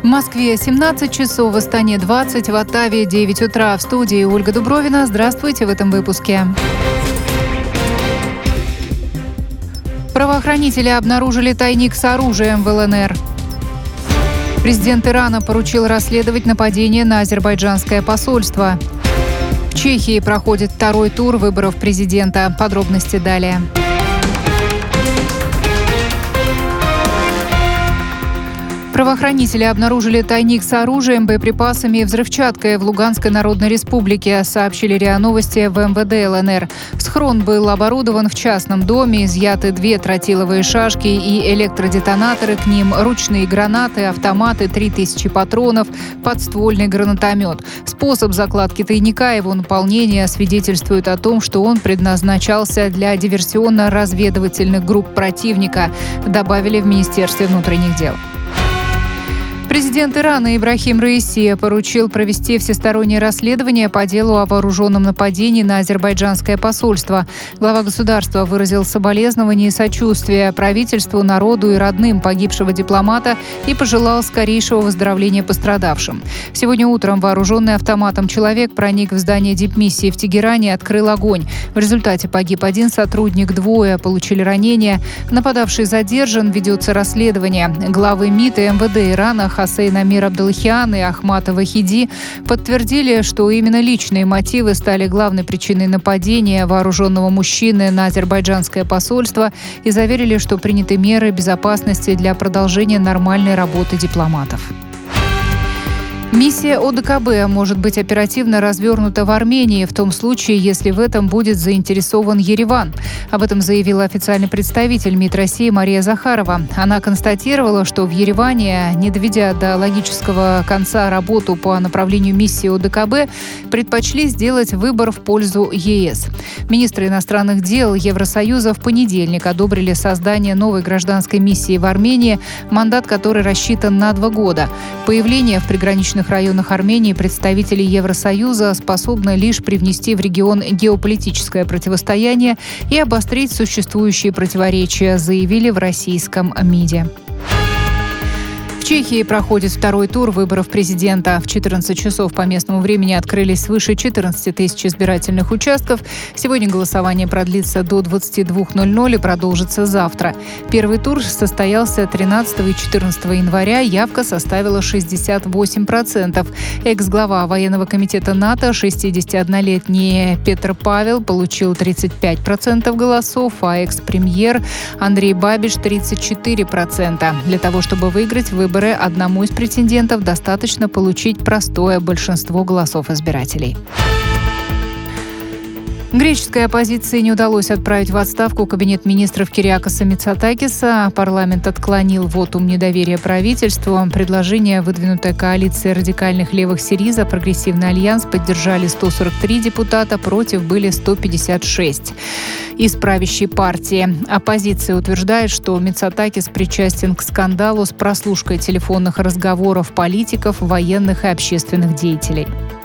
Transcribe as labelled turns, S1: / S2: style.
S1: В Москве 17 часов, в Астане 20, в Оттаве 9 утра. В студии Ольга Дубровина. Здравствуйте в этом выпуске. Правоохранители обнаружили тайник с оружием в ЛНР. Президент Ирана поручил расследовать нападение на азербайджанское посольство. В Чехии проходит второй тур выборов президента. Подробности далее. Правоохранители обнаружили тайник с оружием, боеприпасами и взрывчаткой в Луганской Народной Республике, сообщили РИА Новости в МВД ЛНР. Схрон был оборудован в частном доме, изъяты 2 тротиловые шашки и электродетонаторы к ним, ручные гранаты, автоматы, 3000 патронов, подствольный гранатомет. Способ закладки тайника и его наполнения свидетельствует о том, что он предназначался для диверсионно-разведывательных групп противника, добавили в Министерстве внутренних дел. Президент Ирана Ибрахим Раиси поручил провести всестороннее расследование по делу о вооруженном нападении на азербайджанское посольство. Глава государства выразил соболезнования и сочувствие правительству, народу и родным погибшего дипломата и пожелал скорейшего выздоровления пострадавшим. Сегодня утром вооруженный автоматом человек проник в здание дипмиссии в Тегеране и открыл огонь. В результате погиб 1 сотрудник, 2 получили ранения. Нападавший задержан, ведется расследование. Главы МИД и МВД Ирана Хосейн Амир Абдалхиан и Ахмад Вахиди подтвердили, что именно личные мотивы стали главной причиной нападения вооруженного мужчины на азербайджанское посольство и заверили, что приняты меры безопасности для продолжения нормальной работы дипломатов. Миссия ОДКБ может быть оперативно развернута в Армении в том случае, если в этом будет заинтересован Ереван. Об этом заявила официальный представитель МИД России Мария Захарова. Она констатировала, что в Ереване, не доведя до логического конца работу по направлению миссии ОДКБ, предпочли сделать выбор в пользу ЕС. Министры иностранных дел Евросоюза в понедельник одобрили создание новой гражданской миссии в Армении, мандат которой рассчитан на 2 года. Появление в приграничных районах Армении представителей Евросоюза способны лишь привнести в регион геополитическое противостояние и обострить существующие противоречия, заявили в российском МИДе. В Чехии проходит второй тур выборов президента. В 14 часов по местному времени открылись свыше 14 тысяч избирательных участков. Сегодня голосование продлится до 22:00 и продолжится завтра. Первый тур состоялся 13 и 14 января. Явка составила 68%. Экс-глава военного комитета НАТО, 61-летний Петр Павел, получил 35% голосов, а экс-премьер Андрей Бабиш – 34%. Для того, чтобы выиграть выборы, одному из претендентов достаточно получить простое большинство голосов избирателей. Греческой оппозиции не удалось отправить в отставку кабинет министров Кириакоса Мицотакиса. Парламент отклонил вотум недоверия правительству. Предложение, выдвинутое коалицией радикальных левых СИРИЗА, Прогрессивный альянс, поддержали 143 депутата, против были 156 из правящей партии. Оппозиция утверждает, что Мицотакис причастен к скандалу с прослушкой телефонных разговоров политиков, военных и общественных деятелей.